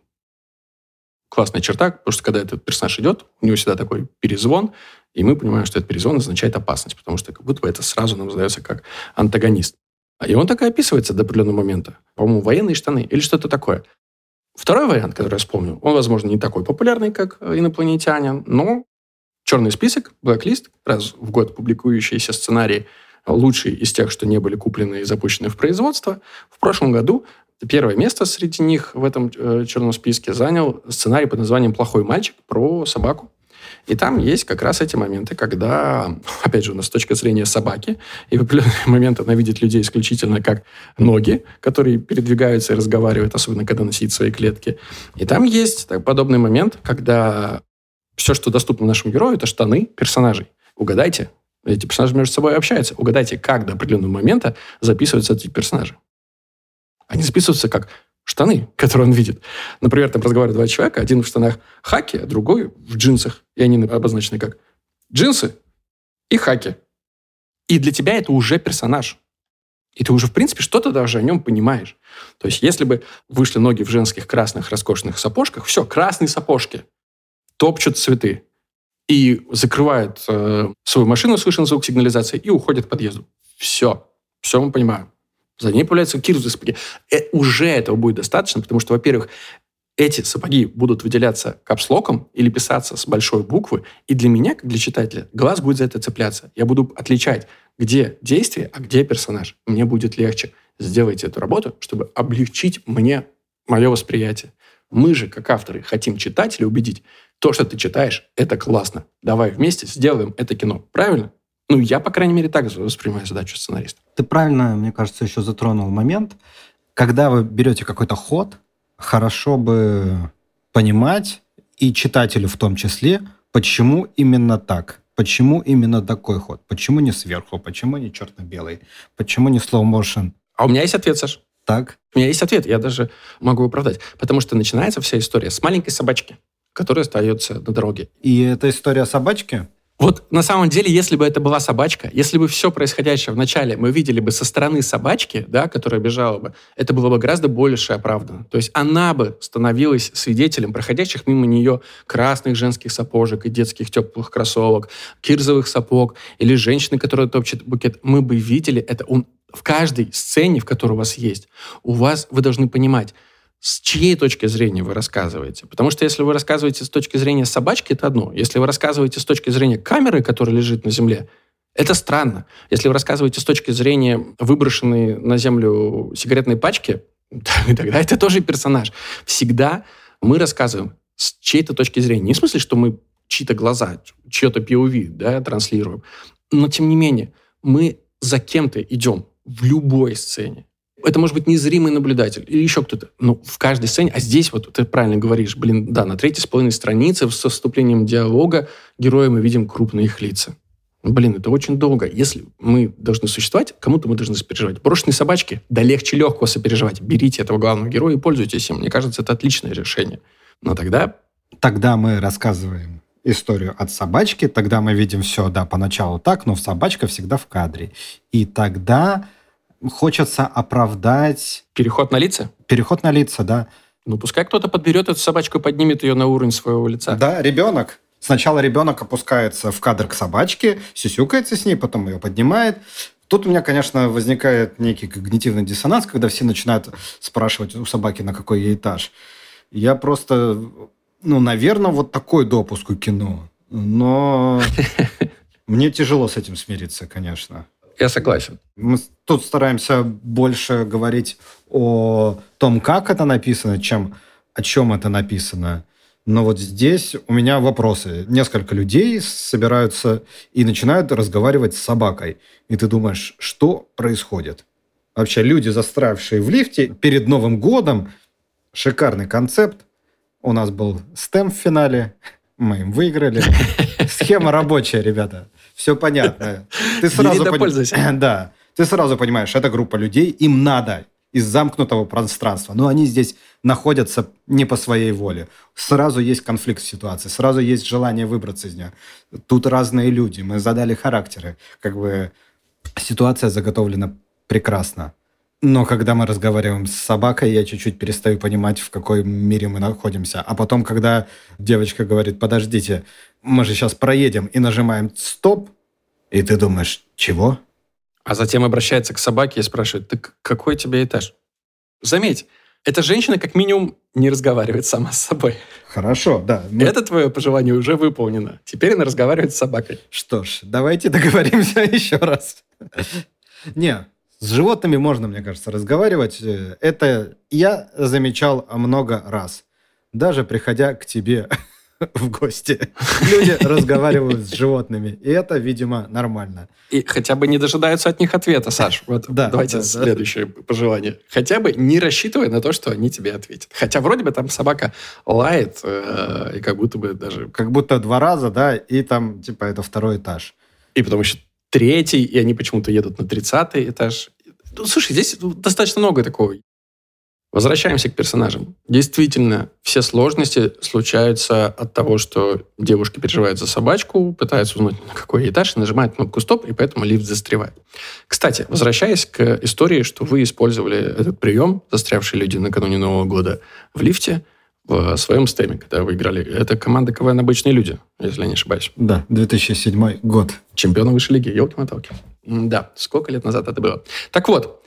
[SPEAKER 1] Классная черта, потому что когда этот персонаж идет, у него всегда такой перезвон, и мы понимаем, что этот перезвон означает опасность, потому что как будто бы это сразу нам задается как антагонист. И он так и описывается до определенного момента. По-моему, военные штаны или что-то такое. Второй вариант, который я вспомнил, он, возможно, не такой популярный, как «Инопланетянин», но черный список, блэк-лист, раз в год публикующиеся сценарии, лучшие из тех, что не были куплены и запущены в производство. В прошлом году первое место среди них в этом черном списке занял сценарий под названием «Плохой мальчик» про собаку. И там есть как раз эти моменты, когда, опять же, у нас с точки зрения собаки, и в определенный момент она видит людей исключительно как ноги, которые передвигаются и разговаривают, особенно когда она сидит в своей клетке. И там есть подобный момент, когда все, что доступно нашему герою, это штаны персонажей. Угадайте, эти персонажи между собой общаются. Угадайте, как до определенного момента записываются эти персонажи. Они записываются как штаны, которые он видит. Например, там разговаривают два человека, один в штанах хаки, а другой в джинсах. И они обозначены как джинсы и хаки. И для тебя это уже персонаж. И ты уже, в принципе, что-то даже о нем понимаешь. То есть, если бы вышли ноги в женских красных роскошных сапожках, все, красные сапожки, топчут цветы и закрывают свою машину, слышен звук сигнализации, и уходят к подъезду. Все мы понимаем. За ней появляются кирзовые сапоги. Уже этого будет достаточно, потому что, во-первых, эти сапоги будут выделяться капслоком или писаться с большой буквы, и для меня, как для читателя, глаз будет за это цепляться. Я буду отличать, где действие, а где персонаж. Мне будет легче. Сделайте эту работу, чтобы облегчить мне мое восприятие. Мы же, как авторы, хотим читателя убедить. То, что ты читаешь, это классно. Давай вместе сделаем это кино. Правильно? Я, по крайней мере, так воспринимаю задачу сценариста.
[SPEAKER 2] Ты правильно, мне кажется, еще затронул момент. Когда вы берете какой-то ход, хорошо бы понимать, и читателю в том числе, почему именно так, почему именно такой ход, почему не сверху, почему не черно-белый, почему не slow motion.
[SPEAKER 1] А у меня есть ответ, Саш.
[SPEAKER 2] Так?
[SPEAKER 1] У меня есть ответ, я даже могу оправдать. Потому что начинается вся история с маленькой собачки, которая остается на дороге.
[SPEAKER 2] И это история собачки?
[SPEAKER 1] Вот на самом деле, если бы это была собачка, если бы все происходящее в начале мы видели бы со стороны собачки, да, которая бежала бы, это было бы гораздо больше оправдано. То есть она бы становилась свидетелем проходящих мимо нее красных женских сапожек и детских теплых кроссовок, кирзовых сапог или женщины, которая топчет букет. Мы бы видели это в каждой сцене, в которой у вас есть. Вы должны понимать, с чьей точки зрения вы рассказываете. Потому что если вы рассказываете с точки зрения собачки, это одно. Если вы рассказываете с точки зрения камеры, которая лежит на земле, это странно. Если вы рассказываете с точки зрения выброшенной на землю сигаретной пачки, тогда это тоже персонаж. Всегда мы рассказываем с чьей-то точки зрения. Не в смысле, что мы чьи-то глаза, чье-то POV, да, транслируем. Но, тем не менее, мы за кем-то идем в любой сцене. Это может быть незримый наблюдатель или еще кто-то. Но в каждой сцене, а здесь вот ты правильно говоришь, на 3,5 странице со вступлением диалога героя мы видим крупные их лица. Это очень долго. Если мы должны существовать, кому-то мы должны сопереживать. Брошенные собачки, да легче легкого сопереживать. Берите этого главного героя и пользуйтесь им. Мне кажется, это отличное решение. Но тогда...
[SPEAKER 2] Тогда мы рассказываем историю от собачки, тогда мы видим все, поначалу так, но собачка всегда в кадре. И тогда... Хочется оправдать...
[SPEAKER 1] Переход на лица?
[SPEAKER 2] Переход на лица, да.
[SPEAKER 1] Пускай кто-то подберет эту собачку и поднимет ее на уровень своего лица.
[SPEAKER 2] Да, ребенок. Сначала ребенок опускается в кадр к собачке, сюсюкается с ней, потом ее поднимает. Тут у меня, конечно, возникает некий когнитивный диссонанс, когда все начинают спрашивать у собаки, на какой ей этаж. Я просто... наверное, вот такой допуск у кино. Но мне тяжело с этим смириться, конечно.
[SPEAKER 1] Я согласен.
[SPEAKER 2] Мы тут стараемся больше говорить о том, как это написано, чем о чем это написано. Но вот здесь у меня вопросы. Несколько людей собираются и начинают разговаривать с собакой. И ты думаешь, что происходит? Вообще, люди, застрявшие в лифте перед Новым годом, шикарный концепт. У нас был STEM в финале, мы им выиграли. Схема рабочая, ребята. Все понятно. Ты сразу Да. Ты сразу понимаешь, это группа людей, им надо из замкнутого пространства. Но они здесь находятся не по своей воле. Сразу есть конфликт в ситуации, сразу есть желание выбраться из нее. Тут разные люди, мы задали характеры. Ситуация заготовлена прекрасно. Но когда мы разговариваем с собакой, я чуть-чуть перестаю понимать, в какой мире мы находимся. А потом, когда девочка говорит, подождите, мы же сейчас проедем, и нажимаем «стоп», и ты думаешь, чего?
[SPEAKER 1] А затем обращается к собаке и спрашивает, так какой тебе этаж? Заметь, эта женщина как минимум не разговаривает сама с собой.
[SPEAKER 2] Хорошо, да.
[SPEAKER 1] Это твое пожелание уже выполнено. Теперь она разговаривает с собакой.
[SPEAKER 2] Что ж, давайте договоримся еще раз. Не, с животными можно, мне кажется, разговаривать. Это я замечал много раз. Даже приходя к тебе в гости. Люди разговаривают с животными. И это, видимо, нормально.
[SPEAKER 1] И хотя бы не дожидаются от них ответа, Саш. Давайте следующее пожелание. Хотя бы не рассчитывай на то, что они тебе ответят. Хотя вроде бы там собака лает, и как будто бы даже...
[SPEAKER 2] Как будто 2 раза, да, и там, это 2-й этаж.
[SPEAKER 1] И потом еще 3-й, и они почему-то едут на 30-й этаж. Слушай, здесь достаточно много такого. Возвращаемся к персонажам. Действительно, все сложности случаются от того, что девушки переживают за собачку, пытаются узнать, на какой этаж, нажимают кнопку «стоп», и поэтому лифт застревает. Кстати, возвращаясь к истории, что вы использовали этот прием, застрявшие люди накануне Нового года, в лифте, в своем стеме, когда вы играли. Это команда КВН «Обычные люди», если я не ошибаюсь.
[SPEAKER 2] Да, 2007 год.
[SPEAKER 1] Чемпионы высшей лиги, елки-моталки. Да, сколько лет назад это было. Так вот,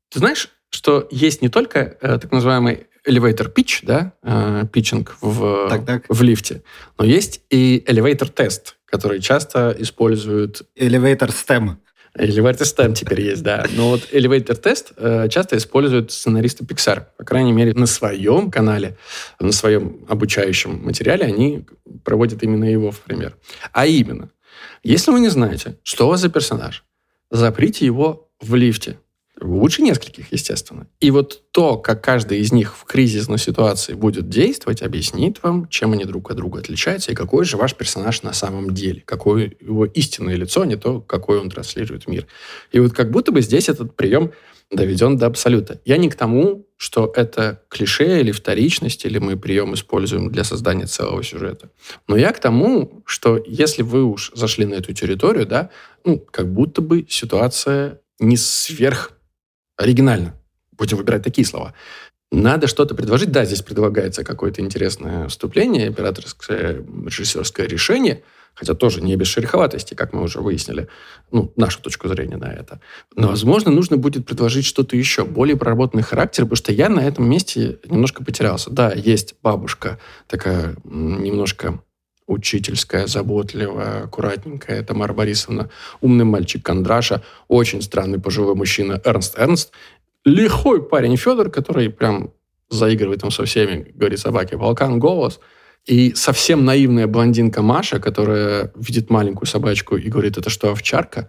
[SPEAKER 1] Ты знаешь, что есть не только так называемый elevator pitch, да, питчинг в лифте, но есть и elevator test, который часто используют...
[SPEAKER 2] Elevator STEM.
[SPEAKER 1] Elevator STEM теперь есть, да. Но вот elevator test часто используют сценаристы Pixar. По крайней мере, на своем канале, на своем обучающем материале они проводят именно его, в пример. А именно, если вы не знаете, что у вас за персонаж, заприте его в лифте. Лучше нескольких, естественно. И вот то, как каждый из них в кризисной ситуации будет действовать, объяснит вам, чем они друг от друга отличаются и какой же ваш персонаж на самом деле, какое его истинное лицо, а не то, какой он транслирует в мир. И вот как будто бы здесь этот прием доведен до абсолюта. Я не к тому, что это клише или вторичность, или мы прием используем для создания целого сюжета. Но я к тому, что если вы уж зашли на эту территорию, да, как будто бы ситуация не сверх оригинально. Будем выбирать такие слова. Надо что-то предложить. Да, здесь предлагается какое-то интересное вступление, операторское, режиссерское решение, хотя тоже не без шероховатости, как мы уже выяснили, нашу точку зрения на это. Но, возможно, нужно будет предложить что-то еще, более проработанный характер, потому что я на этом месте немножко потерялся. Да, есть бабушка такая немножко учительская, заботливая, аккуратненькая Тамара Борисовна, умный мальчик Кондраша, очень странный пожилой мужчина Эрнст, лихой парень Федор, который прям заигрывает там со всеми, говорит собаке «Волкан, голос», и совсем наивная блондинка Маша, которая видит маленькую собачку и говорит «это что, овчарка?».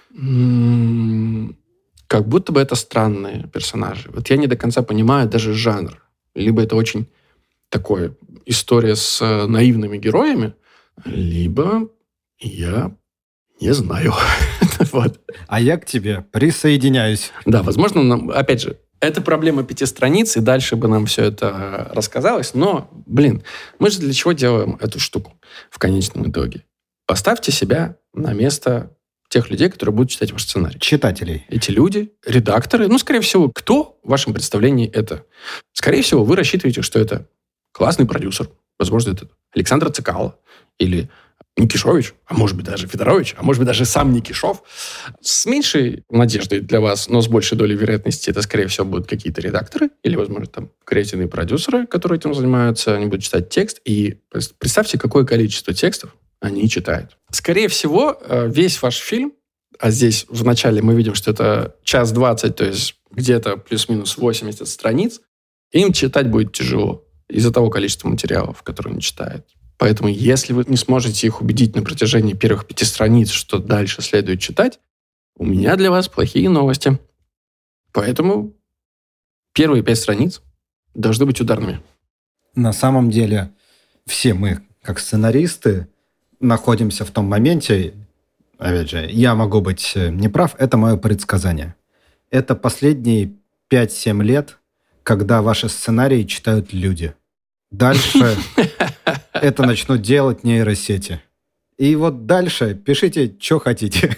[SPEAKER 1] Как будто бы это странные персонажи. Вот я не до конца понимаю даже жанр. Либо это очень такое история с наивными героями, либо я не знаю. Вот.
[SPEAKER 2] А я к тебе присоединяюсь.
[SPEAKER 1] Да, возможно, опять же, это проблема 5 страниц, и дальше бы нам все это рассказалось. Но, мы же для чего делаем эту штуку в конечном итоге? Поставьте себя на место тех людей, которые будут читать ваш сценарий.
[SPEAKER 2] Читателей.
[SPEAKER 1] Эти люди, редакторы, скорее всего, кто в вашем представлении это? Скорее всего, вы рассчитываете, что это классный продюсер. Возможно, это Александр Цикало или Никишович, а может быть даже Федорович, а может быть даже сам Никишов. С меньшей надеждой для вас, но с большей долей вероятности, это, скорее всего, будут какие-то редакторы или, возможно, там креативные продюсеры, которые этим занимаются. Они будут читать текст. И представьте, какое количество текстов они читают. Скорее всего, весь ваш фильм, а здесь вначале мы видим, что это 1:20, то есть где-то плюс-минус 80 страниц, им читать будет тяжело из-за того количества материалов, которые они читают. Поэтому, если вы не сможете их убедить на протяжении первых 5 страниц, что дальше следует читать, у меня для вас плохие новости. Поэтому первые 5 страниц должны быть ударными.
[SPEAKER 2] На самом деле, все мы, как сценаристы, находимся в том моменте, опять же, я могу быть неправ, это мое предсказание. Это последние 5-7 лет, когда ваши сценарии читают люди. Дальше это начнут делать нейросети. И вот дальше пишите, что хотите.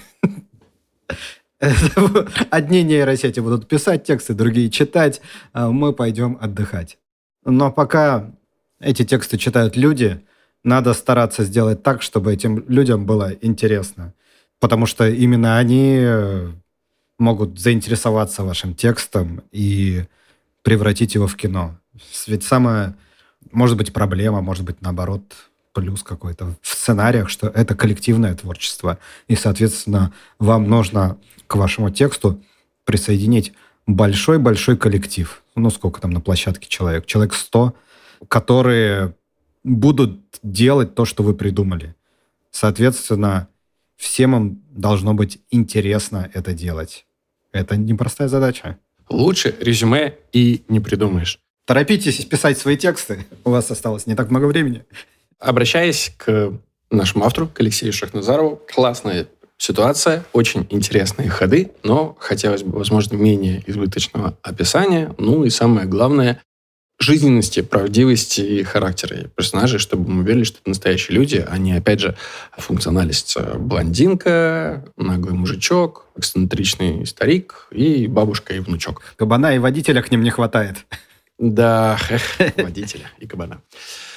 [SPEAKER 2] Одни нейросети будут писать тексты, другие читать, а мы пойдем отдыхать. Но пока эти тексты читают люди, надо стараться сделать так, чтобы этим людям было интересно. Потому что именно они могут заинтересоваться вашим текстом и превратить его в кино. Ведь самая, может быть, проблема, может быть, наоборот, плюс какой-то в сценариях, что это коллективное творчество. И, соответственно, вам нужно к вашему тексту присоединить большой-большой коллектив. Сколько там на площадке человек? Человек 100, которые будут делать то, что вы придумали. Соответственно, всем им должно быть интересно это делать. Это непростая задача.
[SPEAKER 1] Лучше резюме и не придумаешь.
[SPEAKER 2] Торопитесь писать свои тексты. У вас осталось не так много времени.
[SPEAKER 1] Обращаясь к нашему автору, к Алексею Шахназарову, классная ситуация, очень интересные ходы, но хотелось бы, возможно, менее избыточного описания. И самое главное, жизненности, правдивости и характера персонажей, чтобы мы верили, что это настоящие люди, а не, опять же, функциональность блондинка, наглый мужичок, эксцентричный старик и бабушка и внучок.
[SPEAKER 2] Кабана и водителя к ним не хватает.
[SPEAKER 1] Да, водителя и кабана.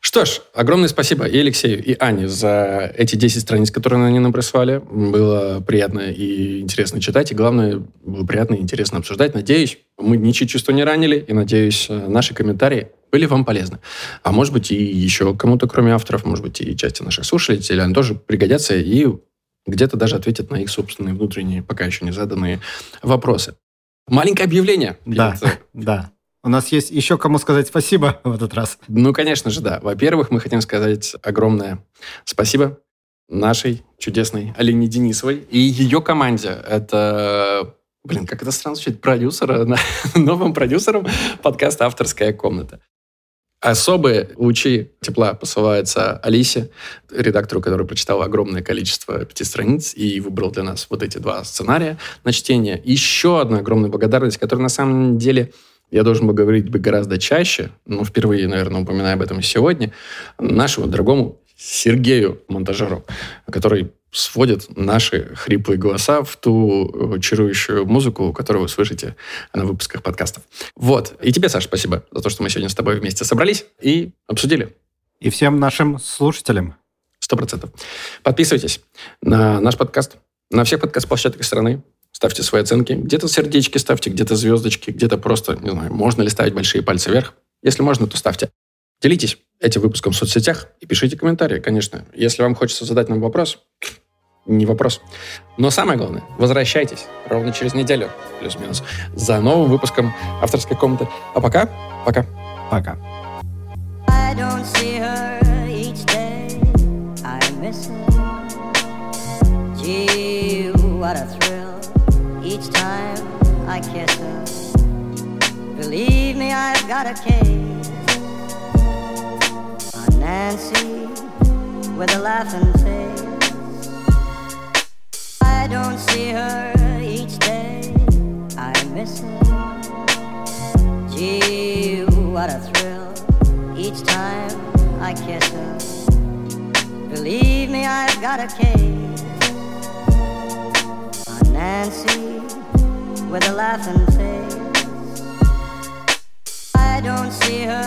[SPEAKER 1] Что ж, огромное спасибо и Алексею, и Ане за эти 10 страниц, которые они нам прислали. Было приятно и интересно читать, и главное, было приятно и интересно обсуждать. Надеюсь, мы ничьи чувства не ранили, и, надеюсь, наши комментарии были вам полезны. А может быть, и еще кому-то, кроме авторов, может быть, и части наших слушателей, они тоже пригодятся и где-то даже ответят на их собственные внутренние, пока еще не заданные вопросы. Маленькое объявление.
[SPEAKER 2] Да. У нас есть еще кому сказать спасибо в этот раз.
[SPEAKER 1] Ну, конечно же, да. Во-первых, мы хотим сказать огромное спасибо нашей чудесной Алине Денисовой и ее команде. Это, как это странно звучит, новым продюсером подкаста «Авторская комната». Особые лучи тепла посылаются Алисе, редактору, который прочитал огромное количество 5 страниц и выбрал для нас вот эти 2 сценария на чтение. Еще одна огромная благодарность, которая на самом деле я должен был говорить гораздо чаще, но впервые, наверное, упоминаю об этом сегодня, нашему дорогому Сергею, монтажеру, который сводит наши хриплые голоса в ту чарующую музыку, которую вы слышите на выпусках подкастов. Вот. И тебе, Саша, спасибо за то, что мы сегодня с тобой вместе собрались и обсудили.
[SPEAKER 2] И всем нашим слушателям.
[SPEAKER 1] 100%. Подписывайтесь на наш подкаст, на всех подкаст-площадках страны. Ставьте свои оценки. Где-то сердечки ставьте, где-то звездочки, где-то просто, не знаю, можно ли ставить большие пальцы вверх. Если можно, то ставьте. Делитесь этим выпуском в соцсетях и пишите комментарии, конечно. Если вам хочется задать нам вопрос, не вопрос. Но самое главное, возвращайтесь ровно через неделю, плюс-минус, за новым выпуском «Авторской комнаты». А пока.
[SPEAKER 2] Пока.
[SPEAKER 3] Each time I kiss her, believe me, I've got a case on Nancy with a laughing face. I don't see her each day, I miss her. Gee, what a thrill each time I kiss her. Believe me, I've got a case on Nancy with a laughing face. I don't see her